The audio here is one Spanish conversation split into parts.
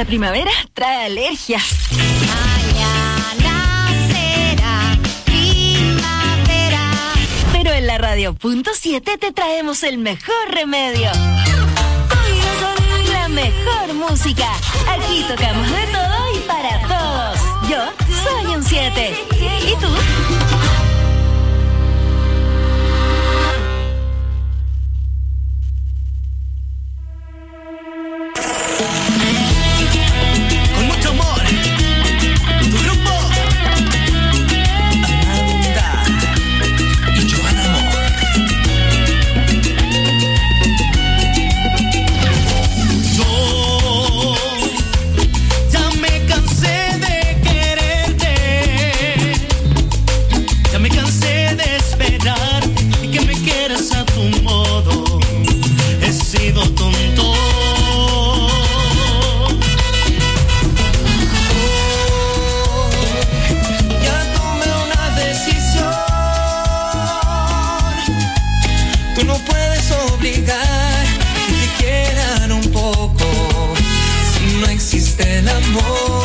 la primavera trae alergia. Mañana será primavera. Pero en la Radio.7 te traemos el mejor remedio. La mejor música. Aquí tocamos de todo y para todos. Yo soy un 7. ¿Y tú? Con mucho amor, tu grupo Amanda y Joana Amor. Yo ya me cansé de quererte, ya me cansé de esperar y que me quieras a tu modo. He sido tonto. Obligar que te quieran un poco si no existe el amor.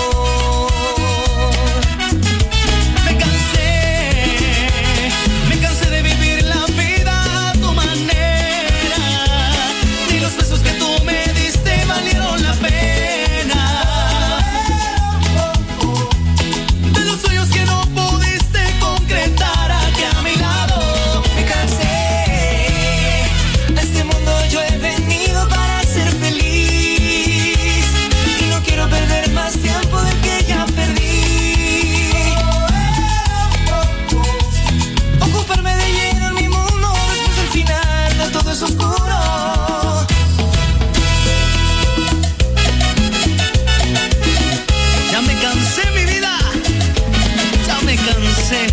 Me cansé de vivir la vida a tu manera. Ni los besos que tú me diste valieron la pena. De los sueños que no pudiste concretar aquí a mi lado. Me cansé. Yo he venido para ser feliz y no quiero perder más tiempo del que ya perdí. Ocuparme de lleno en mi mundo después del final de todo es oscuro. Ya me cansé, mi vida, ya me cansé.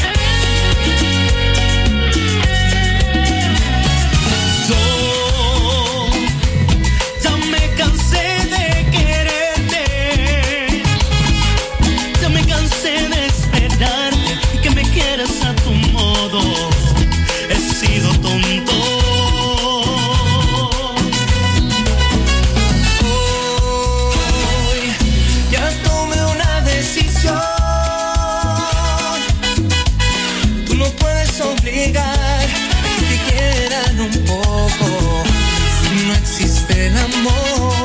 A tu modo, he sido tonto. Hoy ya tomé una decisión. Tú no puedes obligar que te quieran un poco si no existe el amor.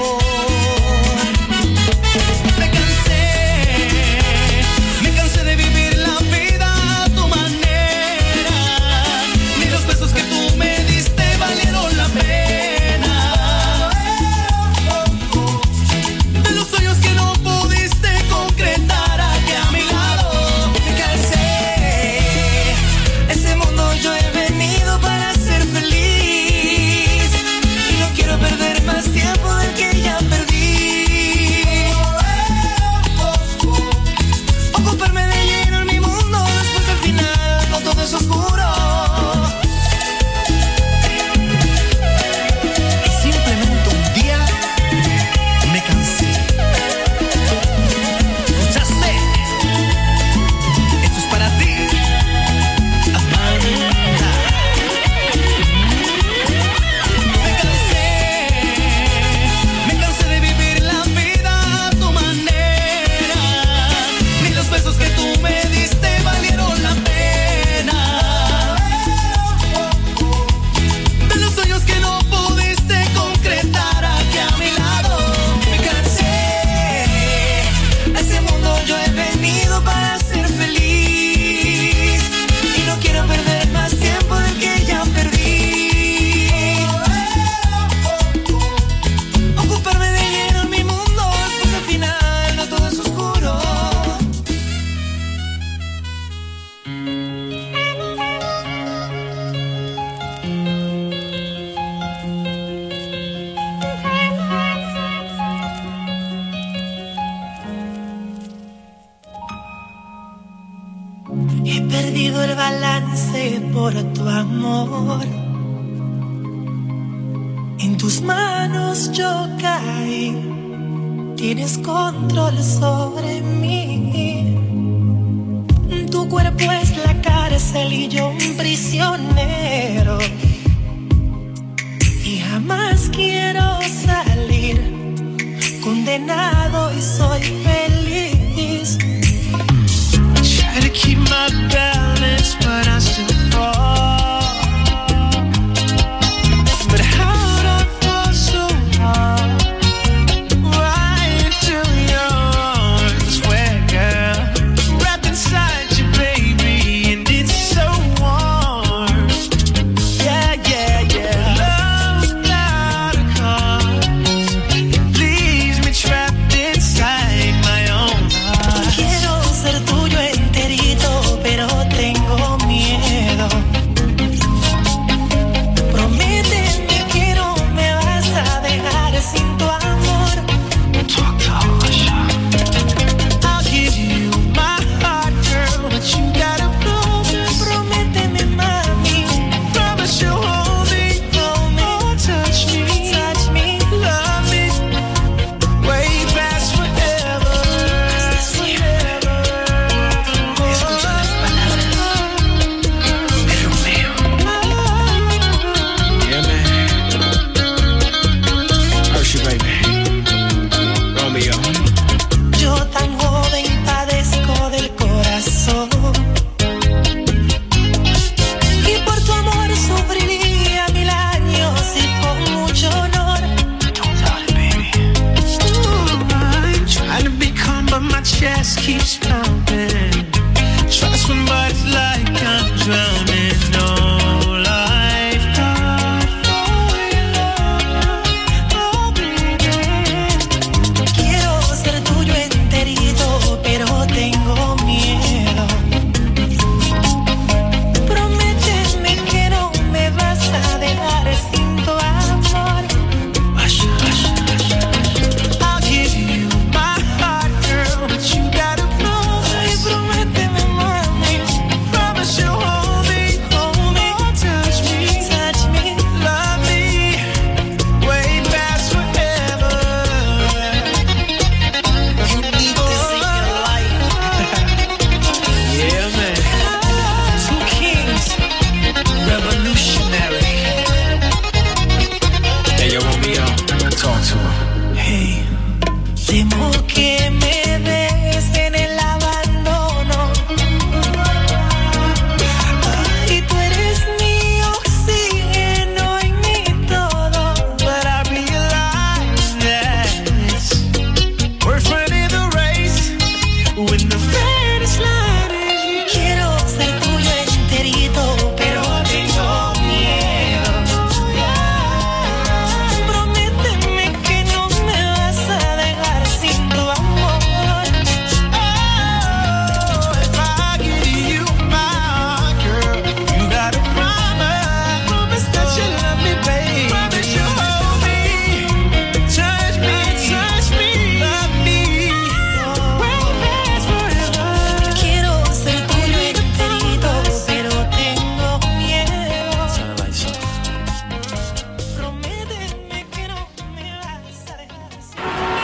Por tu amor, en tus manos yo caí, tienes control sobre mí. Tu cuerpo es la cárcel y yo un prisionero, y jamás quiero salir. Con encadenado y soy feliz. Try to keep my balance, but I still fall. But how'd I fall so hard? Right into your arms, where, girl, wrapped inside you, baby, and it's so warm. Yeah, yeah, yeah. Love without a cause leaves me trapped inside my own heart. Quiero ser tuyo enterito, pero tengo miedo. Prométeme que no me vas a dejar sin tu amor. Talk to Alicia. I'll give you my heart, girl, but you gotta promise. Prométeme, mami. Promise you'll hold me, oh, touch me, love me, way past forever. Escucha las palabras de Romeo. Yeah, man. Hershey, baby. Romeo. Yo tan joven padezco del corazón y por tu amor sufriría 1000 años y con mucho honor. Don't doubt it, baby. I'm trying to be calm, but my chest keeps pounding. Try to swim, but it's like I'm drowning. No lifeguard for your love, oh baby. Quiero ser tuyo enterito, pero tengo miedo. Prométeme que no me vas a dejar sin tu amor. Hush, hush, hush. I'll give you my heart, girl, but you gotta Ay, promise. prométeme, mami. Promise you'll hold me, oh, touch me, love me, way past forever. You need this in your life. Yeah, man. Two kings. Revolutionary. Hey, yo, Romeo, talk to him. Hey, temo que me des en el abandono. Ay, tú eres mi oxígeno y mi todo. But I realize that we're running the race when the finish line is you. Quiero ser tuyo enterito, pero tengo miedo. Prométeme que no me vas a dejar sin tu amor. Oh, if I give you my heart, girl, you gotta promise that you love me, babe. Promise you'll hold me, touch me, love me, way past forever. Quiero ser tuyo enterito, pero tengo miedo. Prométeme que no me vas a dejar sin.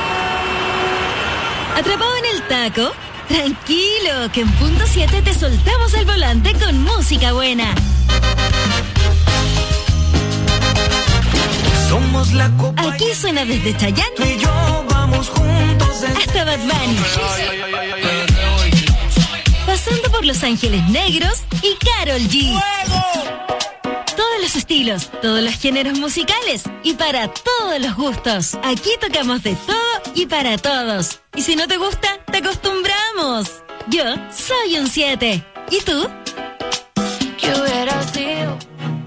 ¿Atrapado en el taco? Tranquilo, que en punto 7 te soltamos el volante con música buena. Somos la copa. Aquí suena desde Chayanne Tú y yo vamos juntos hasta Bad Bunny, pasando por Los Ángeles Negros y Karol G. Todos los estilos, todos los géneros musicales y para todos los gustos. Aquí tocamos de todo y para todos. Y si no te gusta, te acostumbramos. Yo soy un 7. ¿Y tú? ¿Qué hubiera sido?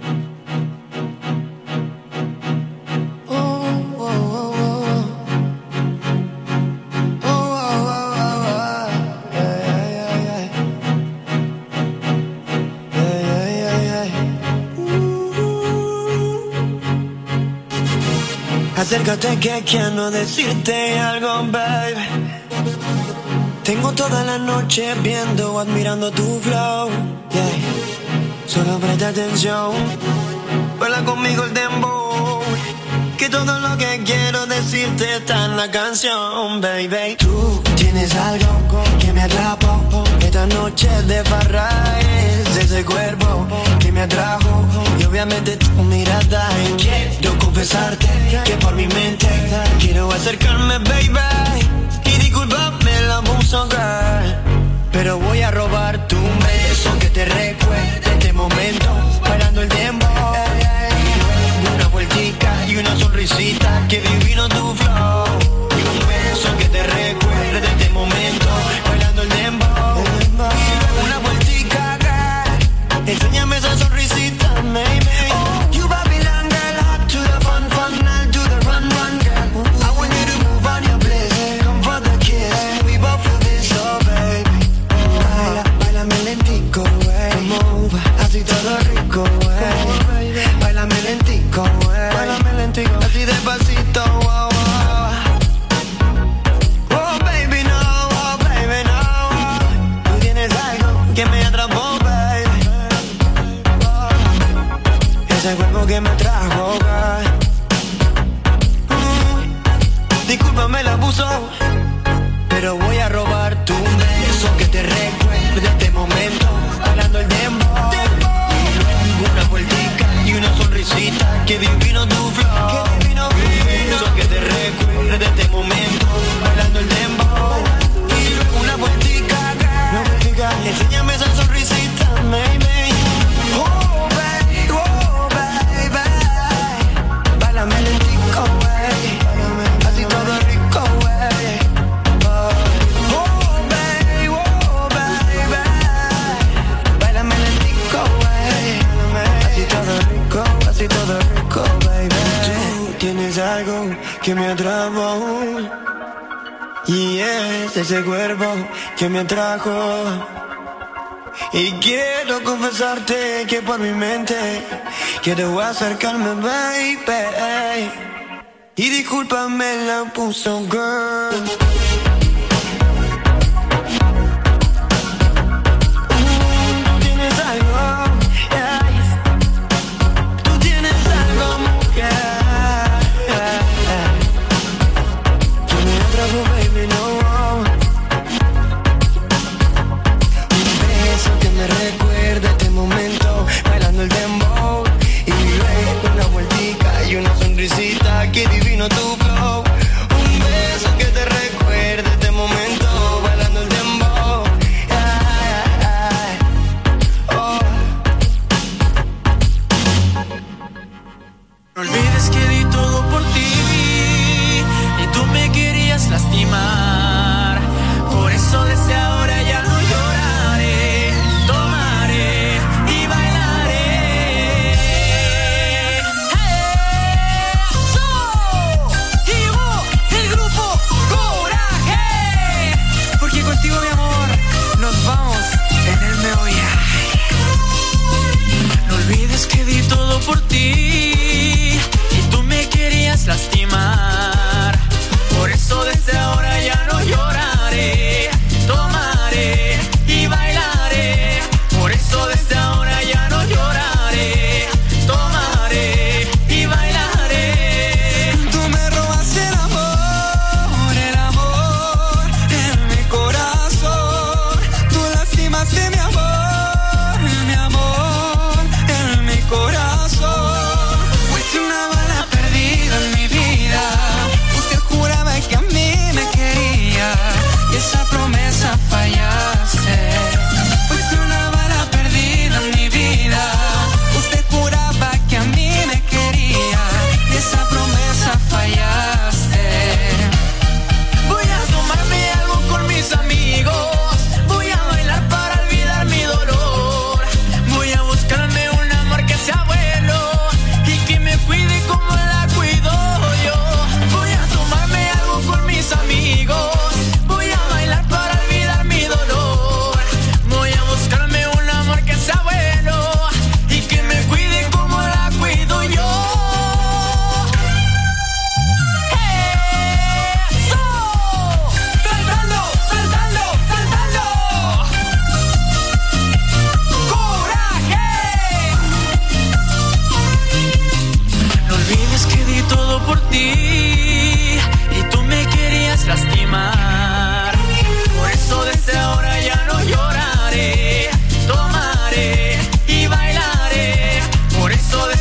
Acércate que quiero decirte algo, baby. Tengo toda la noche viendo o admirando tu flow, yeah. Solo presta atención, baila conmigo el dembow, que todo lo que quiero decirte está en la canción, baby. Tú tienes algo que me atrapó, esta noche de farra es ese cuerpo que me atrajo. Yo voy Rápidamente tu mirada y quiero confesarte que por mi mente quiero acercarme, baby, y disculpame el abuso, girl, pero voy a robar tu beso que te recuerde este momento, bailando el tiempo, una vueltica y una sonrisita, que divino tu flow, y un beso que te recuerde este momento, bailando el tiempo, y una vueltica, girl, enséñame esa sonrisita, maybe. Oh, you Babylon girl, hot to the fun, I'll do the run, girl. I want you to move on your bliss, come for the kiss, we both feel this, oh baby. Baila, bailame lentico, wey, move, así todo rico, wey. Bailame lentico, wey, bailame lentico, así despacito, wow, wow. Oh baby no, tú tienes algo que me atrapó, baby. Ese cuerpo que me trajo, discúlpame el abuso, pero voy a robar tu beso que te recuerde este momento, bailando el tiempo, una vueltica y una sonrisita, que divino tu flow, beso que te recuerde este momento, bailando el tiempo, y luego una vueltica, enséñame esa sonrisita, maybe. Oh baby, bailame lentico, wey, así todo rico, wey. Oh baby, bailame lentico, wey, así todo rico, baby. Tú tienes algo que me atrapó, y es ese cuerpo que me atrajo. Y quiero confesarte que por mi mente quiero acercarme, baby, y discúlpame la puso, girl. Tú tienes algo, yeah. Tú tienes algo, mujer, que me atrajo, baby, no. Que me recuerda este momento, bailando el dembow, y luego una vueltica y una sonrisita, que divino tu flow, un beso que te recuerde este momento, bailando el dembow, oh. No olvides que di todo por ti y tú me querías lastimar, por eso desde ahora ya no lloraré, tomaré y bailaré. ¡Eso! El grupo Coraje, porque contigo, mi amor, nos vamos en el me voy a. No olvides que di todo por ti y tú me querías lastimar, por eso desde ahora ya no lloraré, tomaré y bailaré, por eso desde ahora ya no lloraré, tomaré y bailaré. Tú me robas el amor en mi corazón. Tú lastimaste mi amor en mi corazón. Fuiste una bala perdida en mi vida. Usted juraba que a mí me quería y esa promesa fallaste. Fuiste una bala perdida en mi vida. Usted juraba que a mí me quería y esa promesa fallaste. Voy a tomarme algo con mis amigos, voy a bailar para olvidar mi dolor, voy a buscarme un amor que sea bueno y que me cuide como la cuido yo. Voy a tomarme algo con mis amigos, voy a bailar para olvidar mi dolor, voy a buscarme un amor que sea bueno y que me cuide como la cuido yo. ¡Eso! ¡Saltando, saltando, saltando! ¡Coraje! No olvides que di todo por ti y tú me querías lastimar, por eso desde ahora ya no lloraré, tomaré y bailaré, por eso desde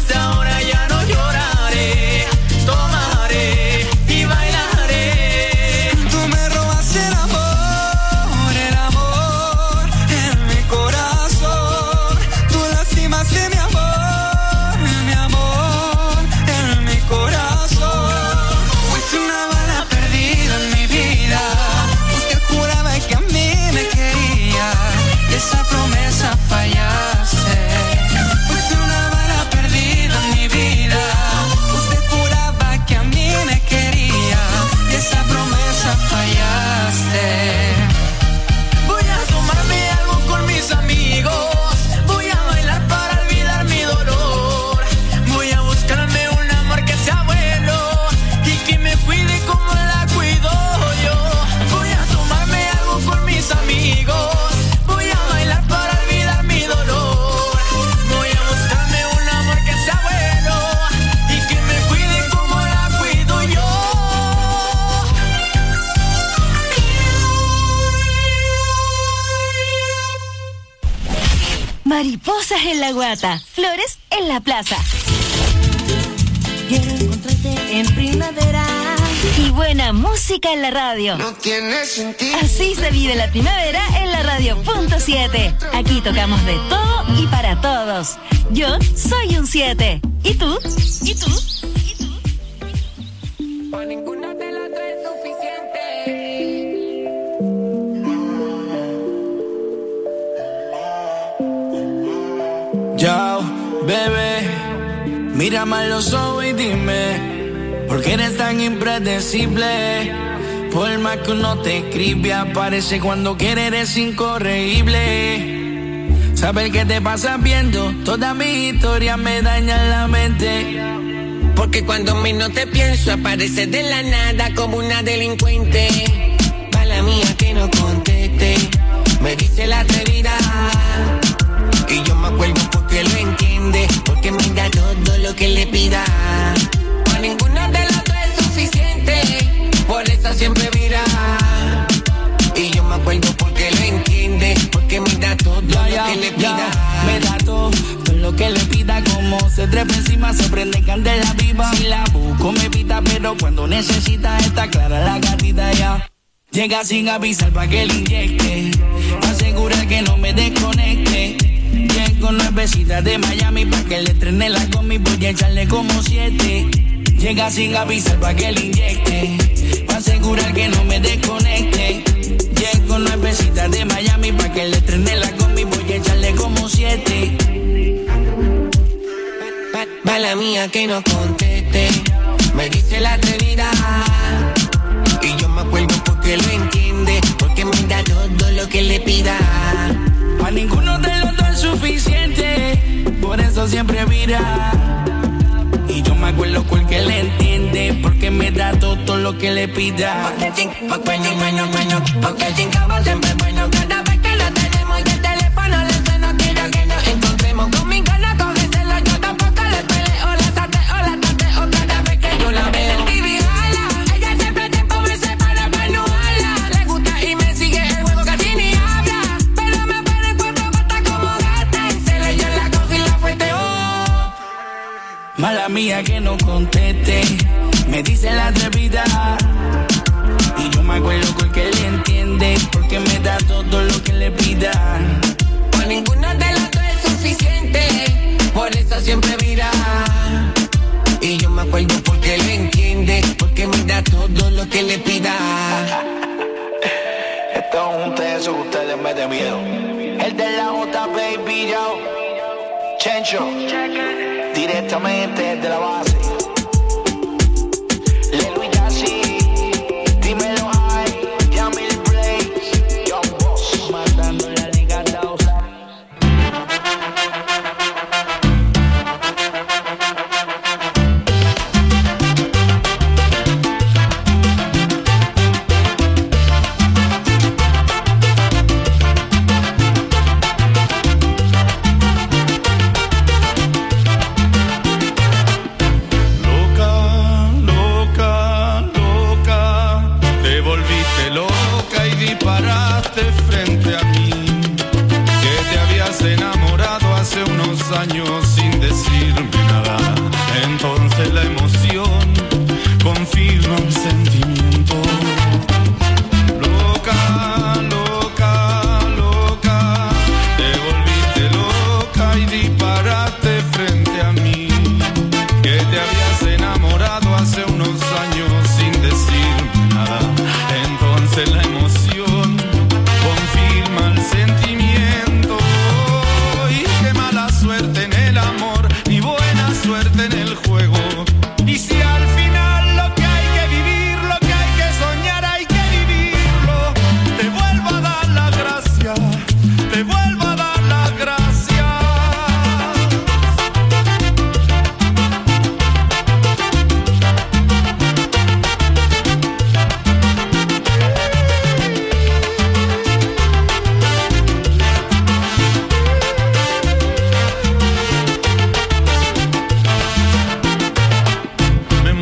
Mariposas en la guata, flores en la plaza. Quiero encontrarte en primavera. Y buena música en la radio. No tiene sentido. Así se vive la primavera en la radio Punto 7. Aquí tocamos de todo y para todos. Yo soy un 7. ¿Y tú? ¿Y tú? ¿Y tú? Por ninguna de las tres es suficiente. Yo, bebé, mírame a los ojos y dime, ¿por qué eres tan impredecible? Por más que uno te escribe, aparece cuando quiere, eres incorregible. Saber qué te pasa viendo toda mi historia me daña la mente. Porque cuando menos te pienso, aparece de la nada como una delincuente. Mala mía que no conteste, me dice la atrevida. Y yo me acuerdo porque lo entiende, porque me da todo lo que le pida. Para ninguna de las dos es suficiente, por eso siempre vira. Y yo me acuerdo porque lo entiende, porque me da todo lo que le pida. Me da todo lo que le pida, como se trepa encima, se prende candela viva. Si la busco me pita, pero cuando necesita está clara la gatita ya. Llega sin avisar pa' que le inyecte, pa' asegurar que no me desconecte. Llego nuevecita de Miami pa' que le estrene la combi, voy a echarle como 7. Llega sin avisar pa' que le inyecte, pa' asegurar que no me desconecte. Llego nuevecita de Miami pa' que le estrene la combi, voy a echarle como 7. Mala mía que no conteste, me dice la atrevida. Y yo me acuerdo porque lo entiende, porque me da todo lo que le pida. Pa' ninguno de los dos es suficiente, por eso siempre vira. Y yo me acuerdo porque le entiende, porque me da todo lo que le pida. Porque chingamos siempre bueno. Cada vez que lo tenemos y el teléfono le suena, quiero que nos encontremos. Conmigo no cógeselo, yo tampoco le peleo. La sateo, la tateo cada vez que yo la veo. Individuala, ella siempre tiempo me separa para no hablar. Le gusta y me sigue el juego, casi ni habla. Pero me pone cuatro patas como gata. Y se le dio la cosa y la fuerte, oh. Mala mía que no conteste, me dice la atrevida. Y yo me acuerdo porque le entiende, porque me da todo lo que le pida. Por ninguna de las dos es suficiente, por eso siempre mira. Y yo me acuerdo porque lo entiende, porque me da todo lo que le pida. Esto es un teso que ustedes me den miedo. El de la J, baby, yo. Chencho, directamente de la base. Lelo y Yassi, dímelo ay, Yamil Blaze, Young Boss, matando la liga Dawes.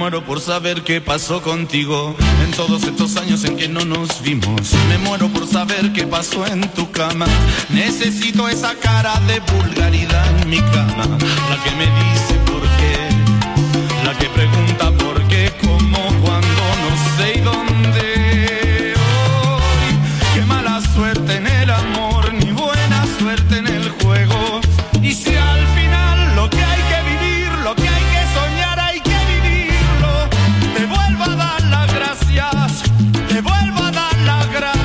muero por saber qué pasó contigo en todos estos años en que no nos vimos. Me muero por saber qué pasó en tu cama. Necesito esa cara de vulgaridad en mi cama. La que me dice por qué, la que pregunta por qué, cómo, cuándo, no sé y dónde. Hoy, qué mala suerte en el amor, ni buena suerte en el juego. Y si al final lo que hay que vivir, lo que hay que soñar, hay que vivirlo. Te vuelvo a dar las gracias, te vuelvo a dar las gracias.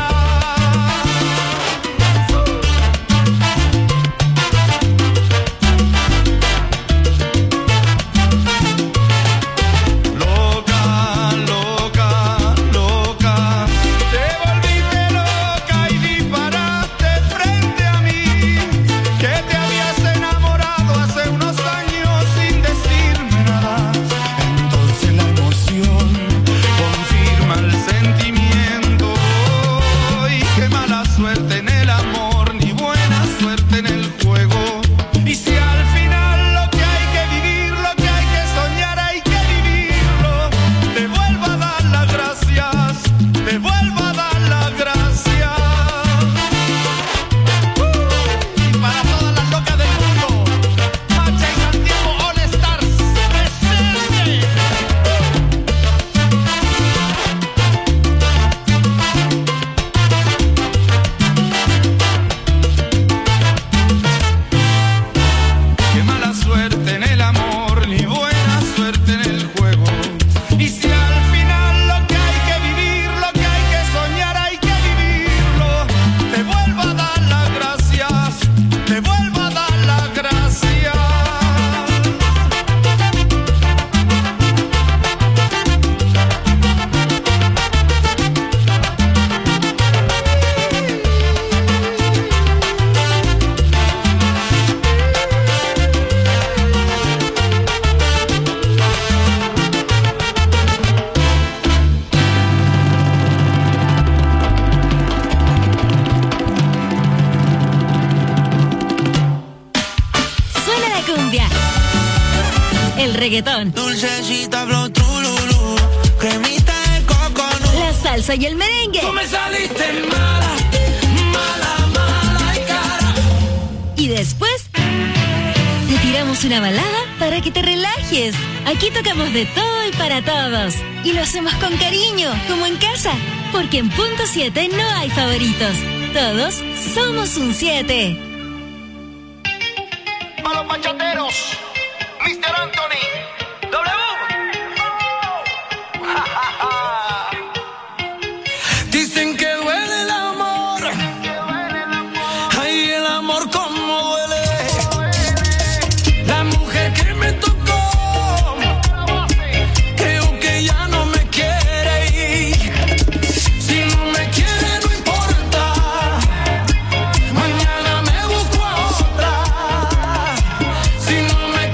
Loca, loca, loca, te volviste loca y disparaste frente a mí. Que te habías enamorado hace unos años sin decirme nada. Entonces la emoción confirma el sentimiento. Y qué mala suerte en el amor, ni buena suerte en el juego. Y si al final lo que hay que vivir, lo que hay que soñar, hay que vivirlo. Te vuelvo a dar las gracias, te vuelvo a dar las gracias. Y para todas las locas del mundo, Macha y Santiago All Stars, presente. Qué mala suerte en el amor, ni buena suerte en el juego. Y si al final lo que hay que vivir, lo que hay que soñar, hay que vivirlo. Te vuelvo a dar las gracias, te vuelvo a dar las gracias. Suena la cumbia, el reggaetón, Dulcecita, flow, trululú, cremita de coco, la salsa y el merengue. Tú me saliste mala, mala, mala y cara. Y después te tiramos una balada para que te relajes. Aquí tocamos de todo y para todos. Y lo hacemos con cariño, como en casa. Porque en punto 7 no hay favoritos. Todos somos un 7. A los bachateros, Mr. Anthony, Dicen que duele el amor, ay, el amor como duele. La mujer que me tocó, creo que ya no me quiere ir. Si no me quiere no importa, mañana me busco a otra. Si no me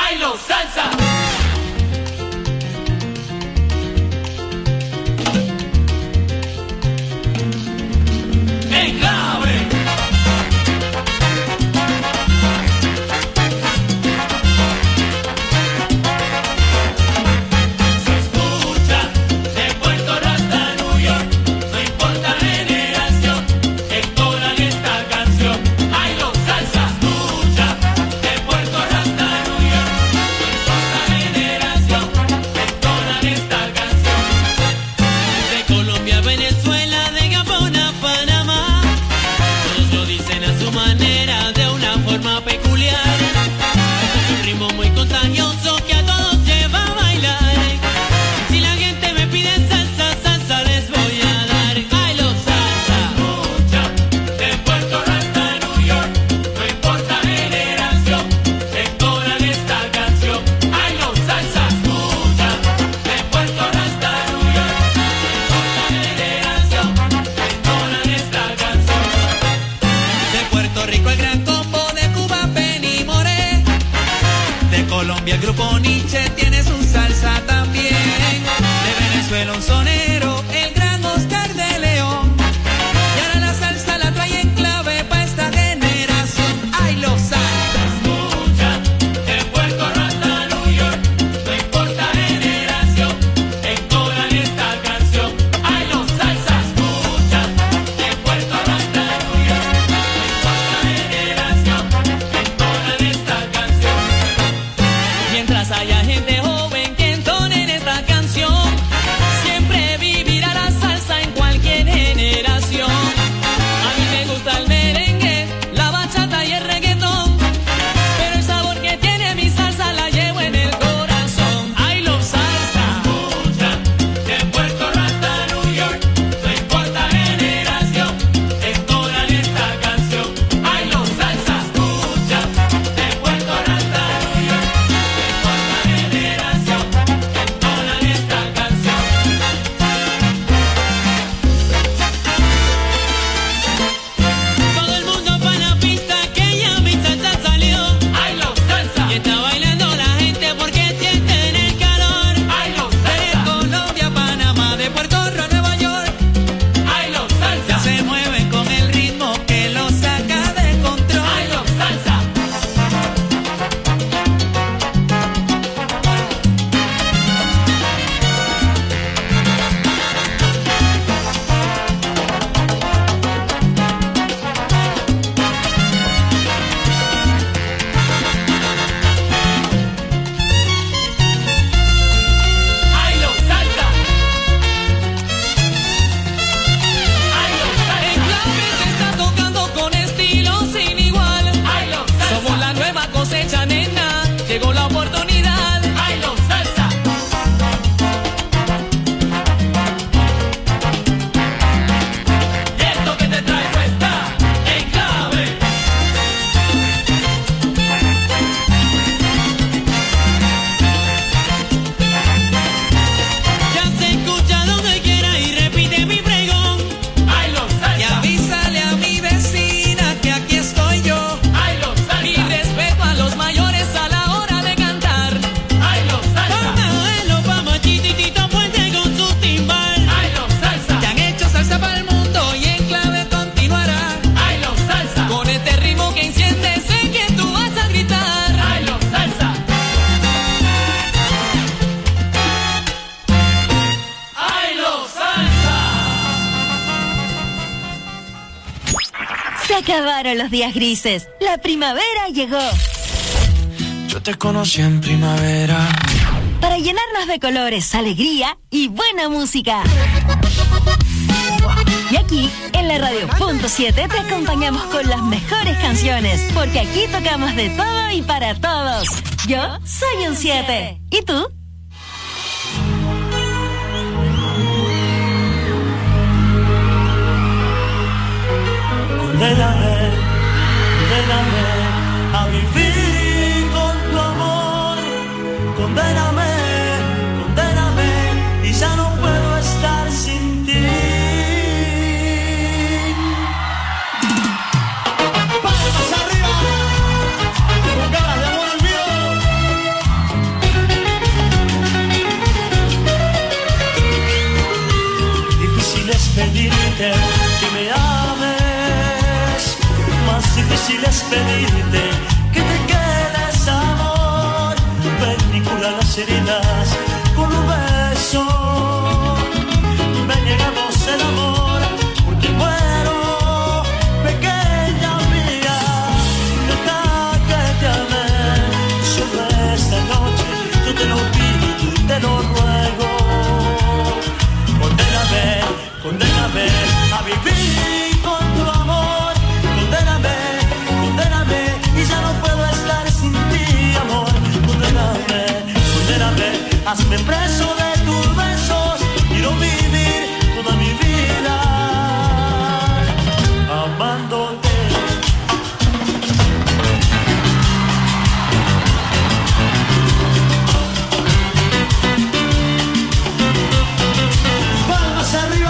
¡Bailo salsa! ¡En clave! Un sonero, el gran Oscar de León. Y ahora la salsa la trae en clave pa' esta generación. ¡Ay, los salsa! Escucha, de Puerto Rico hasta New York, no importa generación, entonan esta canción. ¡Ay, los salsa! Escucha, de Puerto Rico hasta New York, no importa generación, entonan esta canción. Mientras haya gente joven que entone en esta canción, acabaron los días grises. La primavera llegó. Yo te conocí en primavera. Para llenarnos de colores, alegría y buena música. Y aquí, en la Radio.7, te acompañamos con las mejores canciones. Porque aquí tocamos de todo y para todos. Yo soy un 7. ¿Y tú? Condéname a vivir con tu amor. Condéname y ya no puedo estar sin ti. Palmas arriba, con ganas de amor olvido. pedirte que me ames, más difícil es pedirte que te quedes, amor. Ven y cura las heridas con un beso. Ven y hagamos el amor, porque muero, pequeña mía. Deja que te ame, solo esta noche yo te lo pido y te lo ruego. Condéname a vivir con tu amor. Condéname y ya no puedo estar sin ti, amor. Condéname, hazme preso de tus besos. Quiero vivir toda mi vida amándote. Palmas arriba.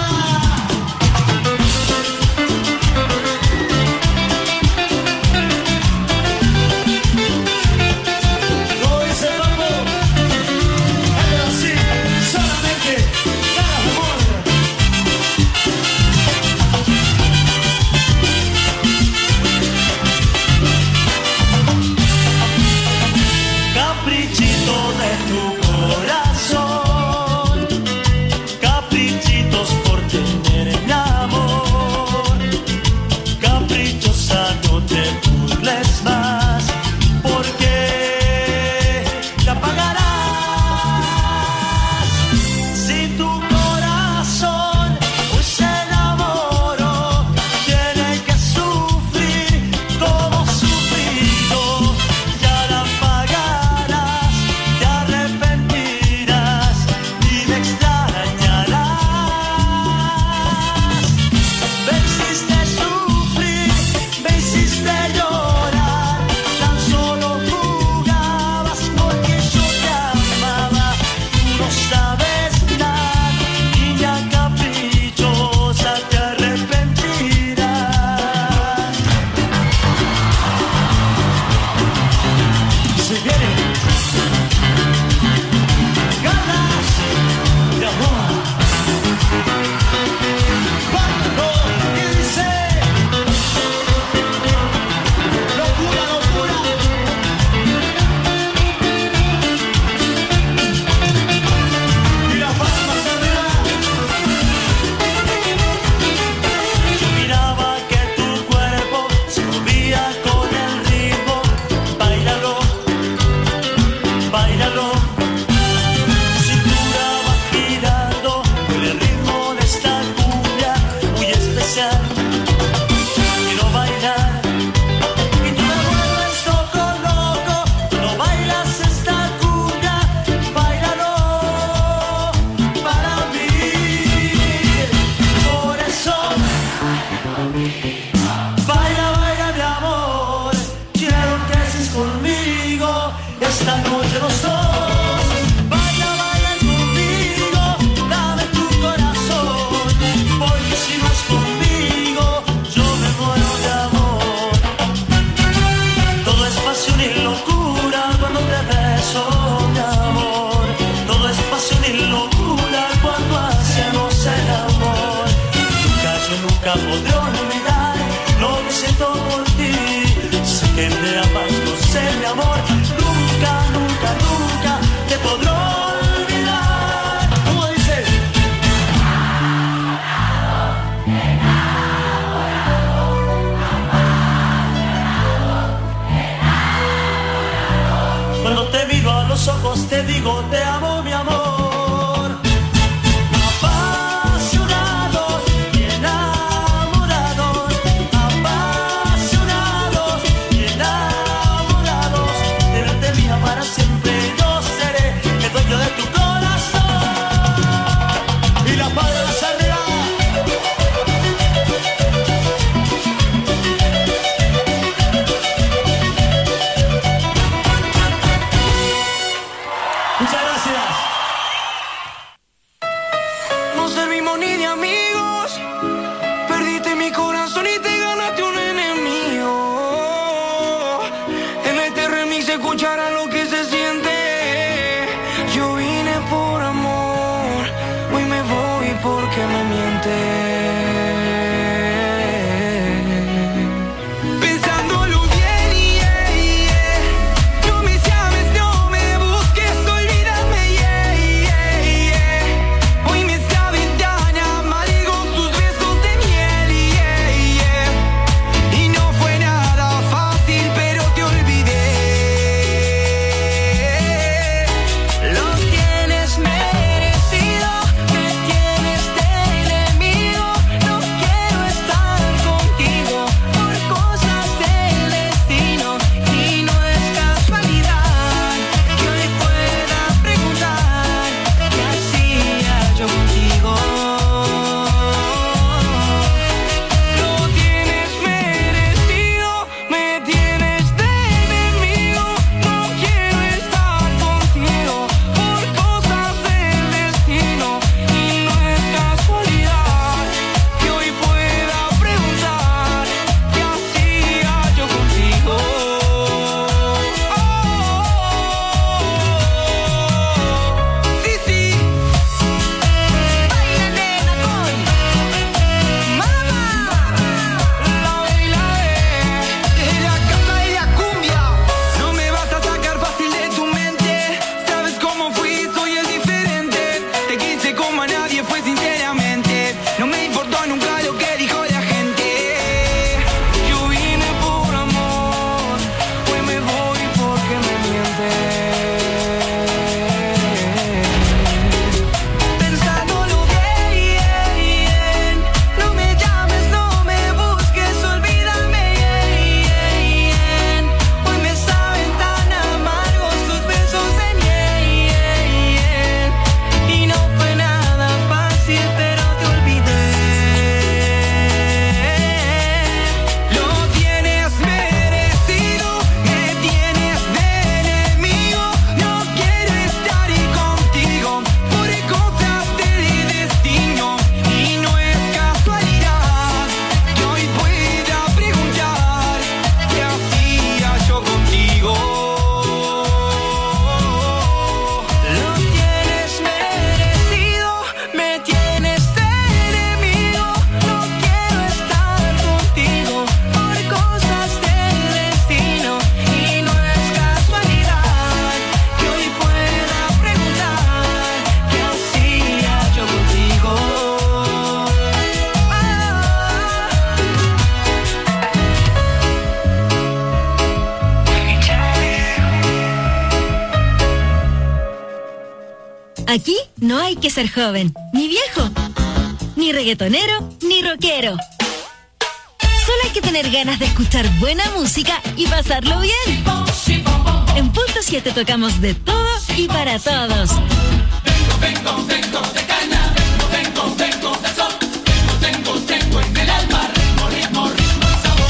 Ojos te digo te amo, mi amor. Apasionados y enamorados, apasionados y enamorados. De verte mía para siempre yo seré el dueño de tu corazón. Y la palmas arriba. Muchas gracias. Aquí no hay que ser joven, ni viejo, ni reggaetonero, ni rockero. Solo hay que tener ganas de escuchar buena música y pasarlo bien. En Punto 7 tocamos de todo y para todos. Vengo de caña, vengo de sol, tengo en el alma ritmo, sabor.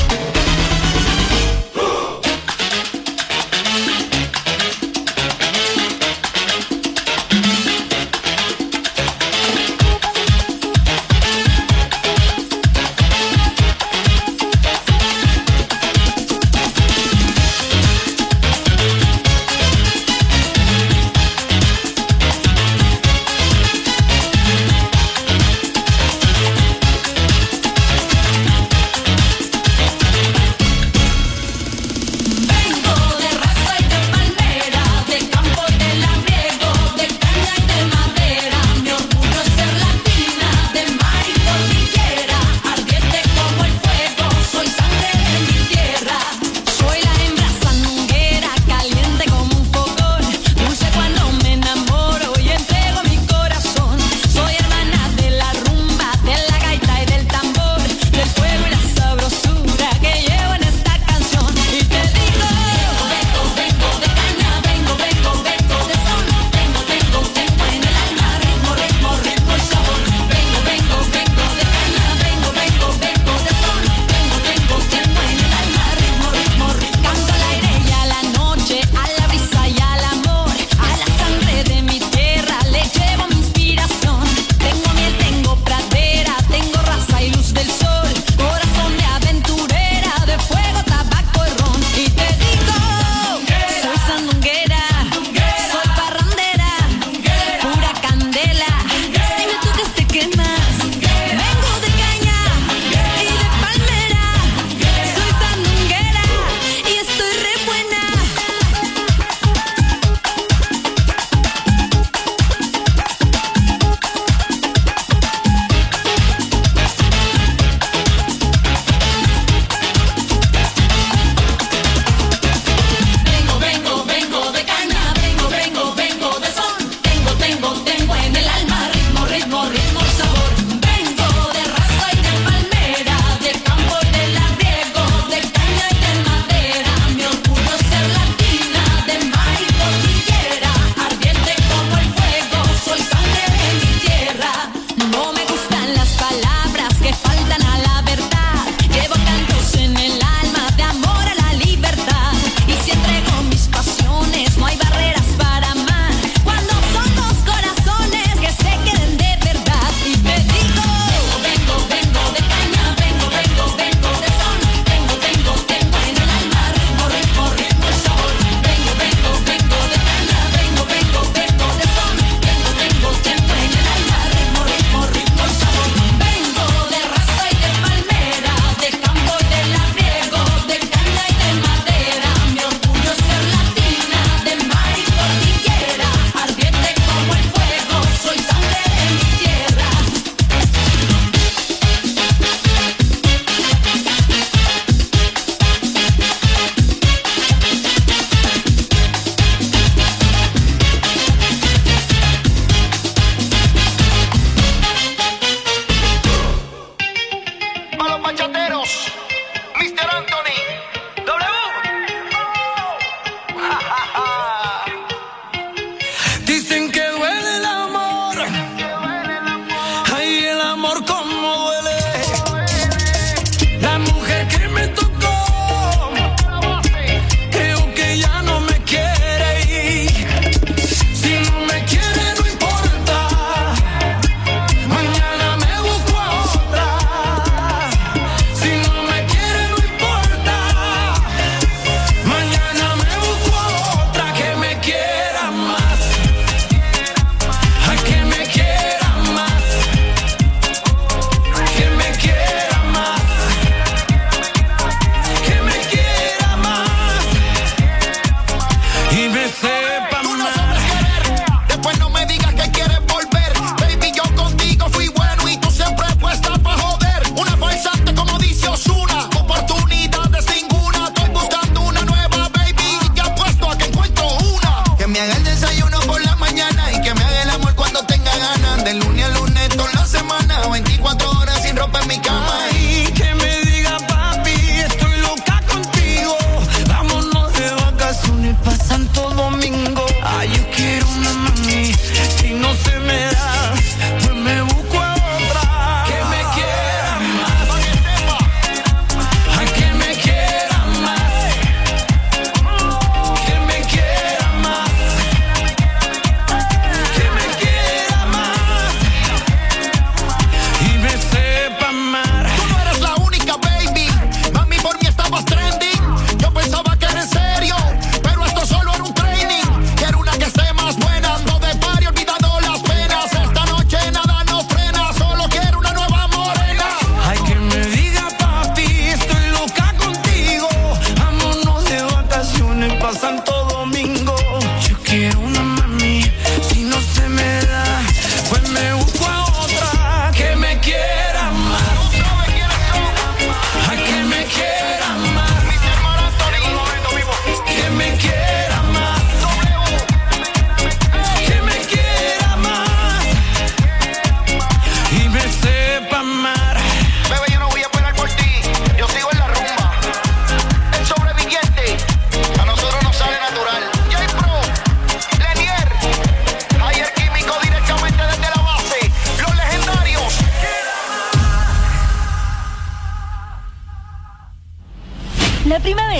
me haga el desayuno por la mañana y que me haga el amor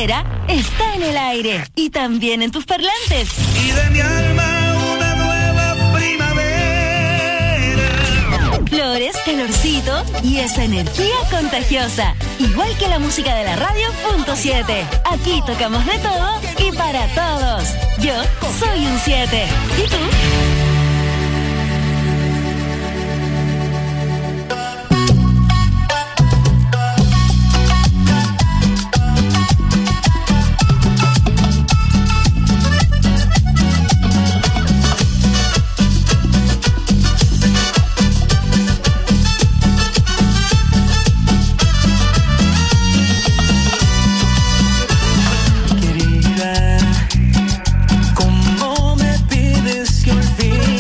primavera está en el aire y también en tus parlantes. Y de mi alma una nueva primavera. Flores, calorcito y esa energía contagiosa. Igual que la música de la radio .7. Aquí tocamos de todo y para todos. Yo soy un 7. ¿Y tú? Querida, ¿cómo me pides que olvide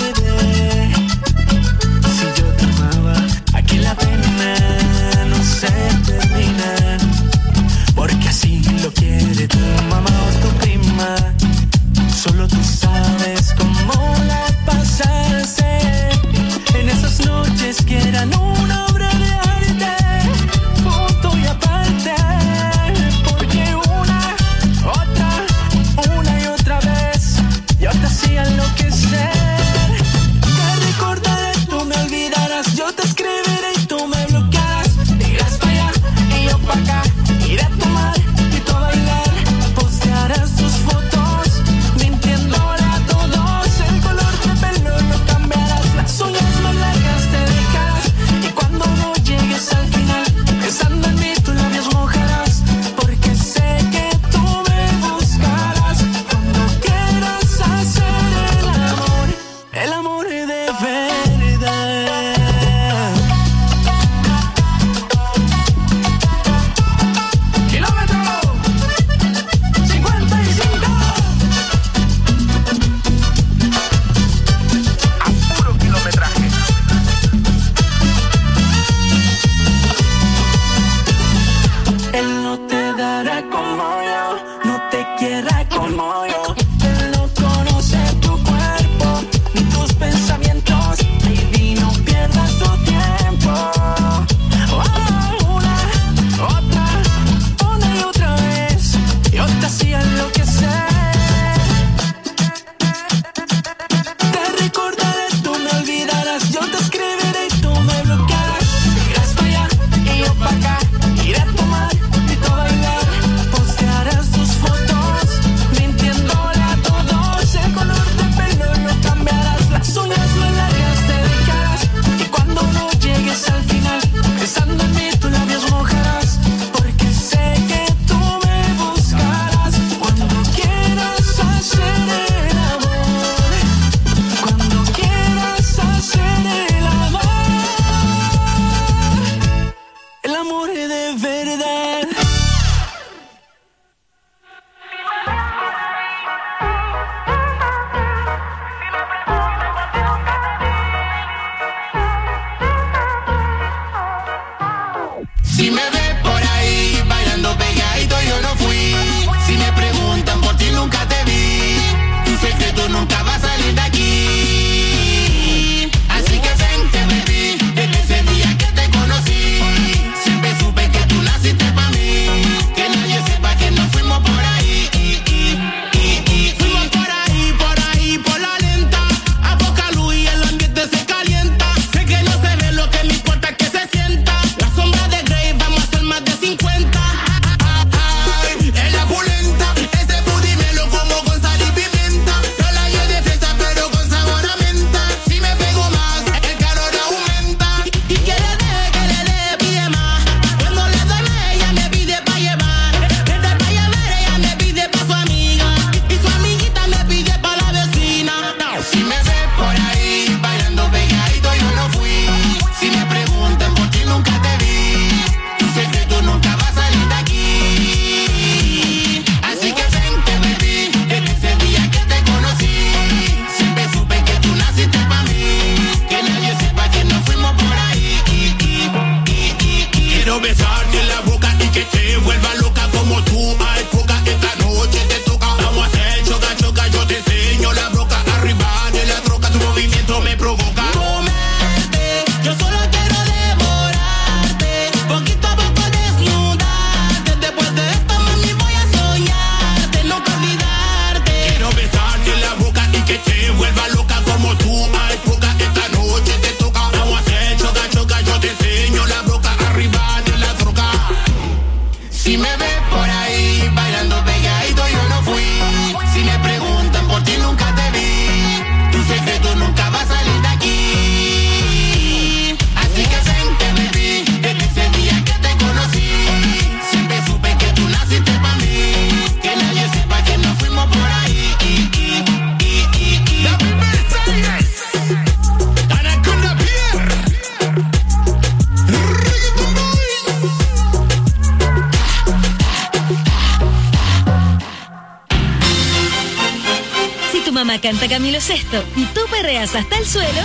tu mamá canta Camilo Sesto y tú perreas hasta el suelo,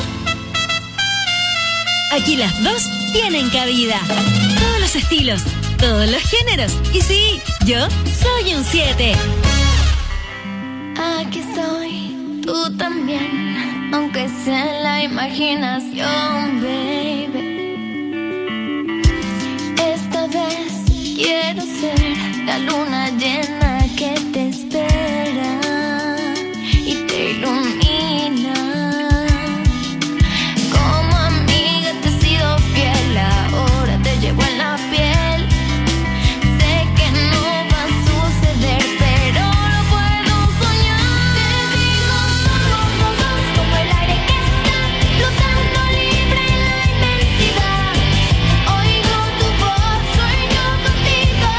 aquí las dos tienen cabida. Todos los estilos, todos los géneros. Y sí, yo soy un 7. Aquí estoy, tú también, aunque sea en la imaginación, baby. Esta vez quiero ser la luna llena que te espera y te ilumina. Como amiga te he sido fiel, ahora te llevo en la piel. Sé que no va a suceder, pero lo puedo soñar. Te digo, somos los dos como el aire que está flotando libre en la inmensidad. Oigo tu voz, soy yo contigo.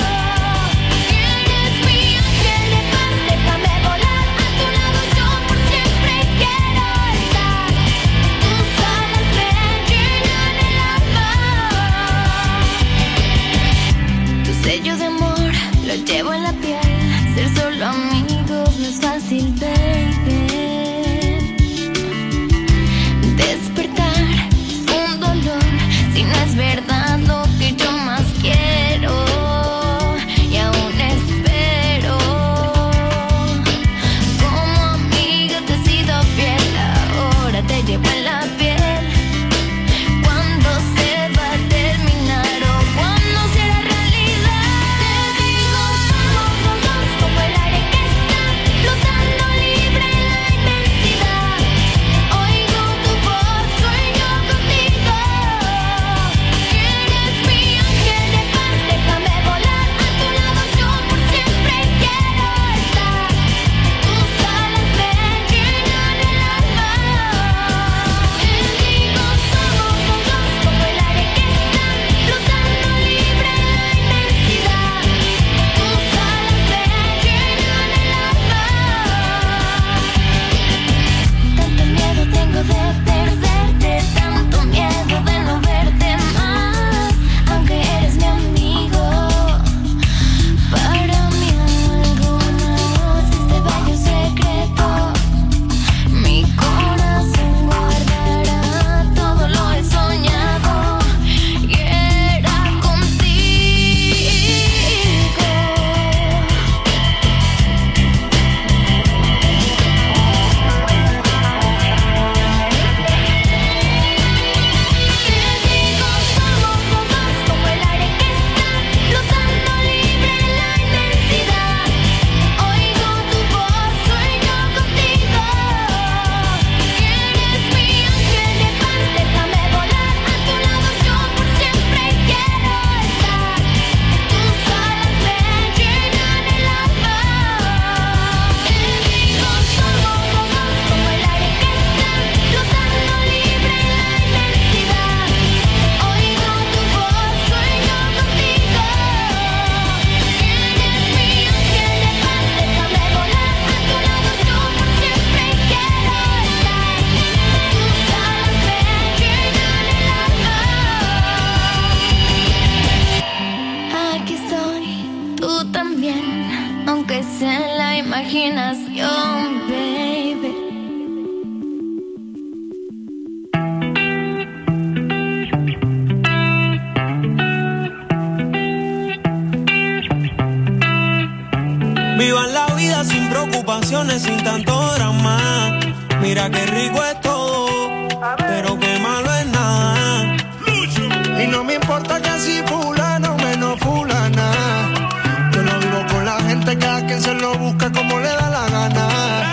Eres mi ángel de paz, déjame volar a tu lado, yo por siempre quiero estar. Tus alas me llenan el alma. Tu sello de amor lo llevo en la piel. Ser solo amigos no es fácil, baby. Despertar es un dolor si no es verdad lo que yo más quiero. Y aún espero. Como amiga te he sido fiel, ahora te llevo en la piel. Cuando se va a terminar o cuando será realidad. Te digo, somos los dos como el aire que está flotando libre en la inmensidad. Oigo tu voz, soy yo contigo. Eres mi ángel de paz, déjame volar a tu lado, yo por siempre quiero estar. Tus alas me llenan el alma. Te digo, somos los dos como el aire que está flotando libre en la inmensidad. Tus alas me llenan el alma. Tanto miedo tengo de perderte, tanto miedo de no verte más. Aunque eres mi amigo, para mí algo más. Este bello secreto, mi corazón guardará. Todo lo he soñado y era contigo. Te digo, somos los dos como el aire que está flotando libre en la inmensidad. Oigo tu voz, soy yo contigo. Eres mi ángel de paz, déjame volar a tu lado, yo por siempre quiero estar. Tus alas me llenan el alma. Te digo, somos los dos como el aire que está flotando libre en la inmensidad. Oigo tu voz, soy yo contigo. Eres mi ángel de paz, déjame volar a tu lado, yo por siempre quiero estar. Tus alas me llenan el alma. Aquí estoy, tú también, aunque sea en la imaginación, baby. Vivan la vida sin preocupaciones, sin tanto drama. Mira qué rico es todo, pero qué malo es nada. Y no me importa que si fulano menos fulana. Yo no vivo con la gente que a quien se lo busca como le da la gana.